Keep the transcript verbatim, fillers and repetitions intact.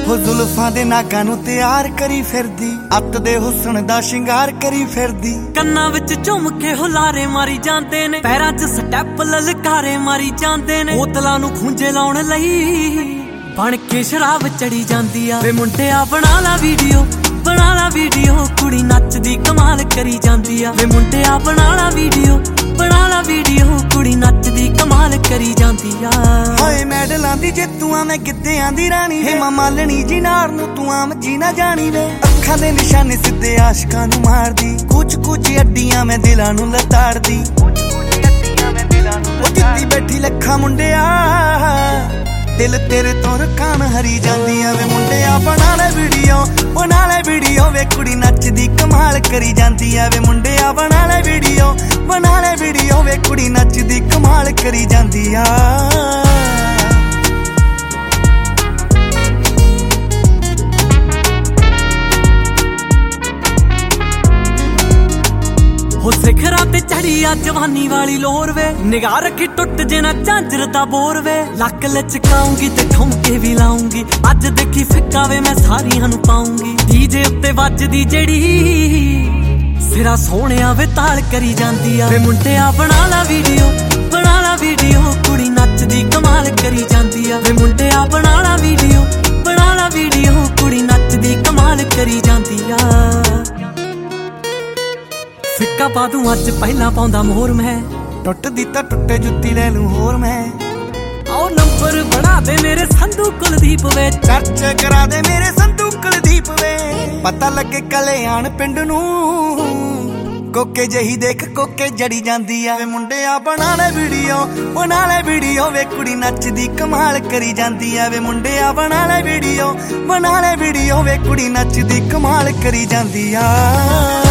ਹੋ ਜ਼ੁਲਫਾਂ ਦੇ ਨਾਗਾਂ ਨੂੰ ਤਿਆਰ ਕਰੀ ਫਿਰਦੀ, ਅੱਤ ਦੇ ਹੁਸਨ ਦਾ ਸ਼ਿੰਗਾਰ ਕਰੀ ਫਿਰਦੀ। ਕੰਨਾਂ ਵਿੱਚ ਝੁੰਮ ਕੇ ਹੁਲਾਰੇ ਮਾਰੀ ਜਾਂਦੇ ਨੇ, ਪੈਰਾਂ 'ਚ ਸਟੈਪ ਲਲਕਾਰੇ ਮਾਰੀ ਜਾਂਦੇ ਨੇ। ਬੋਤਲਾਂ ਨੂੰ ਖੂੰਜੇ ਲਾਉਣ ਲਈ ਬਣ ਕੇ ਸ਼ਰਾਬ ਚੜੀ ਜਾਂਦੀ ਆ। ਵੇ ਮੁੰਡਿਆ ਬਣਾ ਲਾ ਵੀਡੀਓ, ਬਣਾ ਲਾ ਵੀਡੀਓ, ਕੁੜੀ ਨੱਚਦੀ ਕਮਾਲ ਕਰੀ ਜਾਂਦੀ ਆ। ਵੇ ਮੁੰਡਿਆ ਬਣਾ ਲਾ ਵੀਡੀਓ, ਬਣਾ ਲਾ ਵੀਡੀਓ, ਕੁੜੀ ਨੱਚਦੀ ਕਮਾਲ ਕਰੀ ਜਾਂਦੀ ਆ। ਹਾਏ ਮੈਡਲਾਂ ਦੀ ਜੇਤੂ ਆ ਮੈਂ ਗਿੱਧਿਆਂ ਦੀ ਰਾਣੀ, ਹੇਮਾ ਮਾਲਣੀ ਜੀ ਨਾਰ ਨੂੰ ਤੂੰ ਆਮ ਜੀ ਨਾ ਜਾਣੀ ਵੇ। ਅੱਖਾਂ ਦੇ ਨਿਸ਼ਾਨੇ ਸਿੱਧੇ ਆਸ਼ਕਾਂ ਨੂੰ ਮਾਰਦੀ, ਕੁਝ ਕੁਝ ਅੱਡੀਆਂ ਮੈਂ ਦਿਲਾਂ ਨੂੰ ਲਤਾੜਦੀ। ਉਹ ਜਿੱਤੀ ਬੈਠੀ ਲੱਖਾਂ ਮੁੰਡਿਆ, ਦਿਲ ਤੇਰੇ ਤੋਂ ਰਕਾਨ ਹਰੀ ਜਾਂਦੀਆਂ। ਵੇ ਮੁੰਡਿਆ ਬਣਾ ਲੈ ਵੀਡੀਓ, ਬਣਾ ਲੈ ਵੀਡੀਓ, ਵੇ ਕੁੜੀ ਨੱਚਦੀ ਕਮਾਲ ਕਰੀ ਜਾਂਦੀ ਆ। ਵੇ ਮੁੰਡਿਆ ਬਣਾ ਲੈ ਵੀਡੀਓ, ਬਣਾ ਲੈ ਵੀਡੀਓ, ਵੇ ਕੁੜੀ ਨੱਚਦੀ ਕਮਾਲ ਕਰੀ ਜਾਂਦੀ ਆ। ਹੋ ਸਿਖਰਾਂ ਤੇ ਚੜੀ ਆ ਜਵਾਨੀ ਵਾਲੀ ਲੋਰ ਵੇ, ਨਿਗਾਹ ਰੱਖੀ ਟੁੱਟ ਜੇ ਨਾ ਝਾਂਜਰ ਦਾ ਬੋਰ ਵੇ। ਲੱਕ ਲਚਕਾਉਂਗੀ ਤੇ ਠੁਮਕੇ ਵੀ ਲਾਉਂਗੀ, ਅੱਜ ਦੇਖੀ ਫਿੱਕਾ ਵੇ ਮੈਂ ਸਾਰੀਆਂ ਨੂੰ ਪਾਉਂਗੀ। ਡੀਜੇ ਉੱਤੇ ਵੱਜਦੀ ਜਿਹੜੀ ਸਿਰਾ ਸੋਹਣਿਆ ਵੇ ਤਾਲ ਕਰੀ ਜਾਂਦੀ ਆ। ਵੇ ਮੁੰਡਿਆ ਬਣਾ ਲਾ ਵੀਡੀਓ, ਬਣਾ ਲਾ ਵੀਡੀਓ, ਕੁੜੀ ਨੱਚਦੀ ਕਮਾਲ ਕਰੀ ਜਾਂਦੀ ਆ। ਵੇ ਮੁੰਡਿਆ ਬਣਾ ਲਾ ਵੀਡੀਓ, ਬਣਾ ਲਾ ਵੀਡੀਓ, ਕੁੜੀ ਨੱਚਦੀ ਕਮਾਲ ਕਰੀ ਜਾਂਦੀ ਆ। ਫਿੱਕਾ ਪਾ ਦੂੰ ਅੱਜ ਪਹਿਲਾਂ ਪਾਉਂਦਾ ਮੋਹਰ ਮੈਂ, ਟੁੱਟਦੀ ਤਾਂ ਟੁੱਟੇ ਜੁੱਤੀ ਲੈ ਲੂੰ ਹੋਰ ਮੈਂ। ਆਓ ਨੰਬਰ ਬਣਾ ਦੇ ਮੇਰੇ ਸੰਧੂ ਕੁਲਦੀਪ ਵੇ, ਚਰਚ ਕਰਾ ਦੇ ਮੇਰੇ ਸੰਧੂ ਕੁਲਦੀਪ ਵੇ। ਪਤਾ ਲੱਗੇ ਕਲਿਆਣ ਪਿੰਡ ਨੂੰ, ਕੋਕੇ ਜਹੀ ਦੇਖ ਕੋਕੇ ਜੜੀ ਜਾਂਦੀ ਆ। ਵੇ ਮੁੰਡਿਆ ਬਣਾ ਲੈ ਵੀਡੀਓ, ਬਣਾ ਲੈ ਵੀਡੀਓ, ਵੇ ਕੁੜੀ ਨੱਚਦੀ ਕਮਾਲ ਕਰੀ ਜਾਂਦੀ ਆ। ਵੇ ਮੁੰਡਿਆ ਬਣਾ ਲੈ ਵੀਡੀਓ, ਬਣਾ ਲੈ ਵੀਡੀਓ, ਵੇ ਕੁੜੀ ਨੱਚਦੀ ਕਮਾਲ ਕਰੀ ਜਾਂਦੀ ਆ।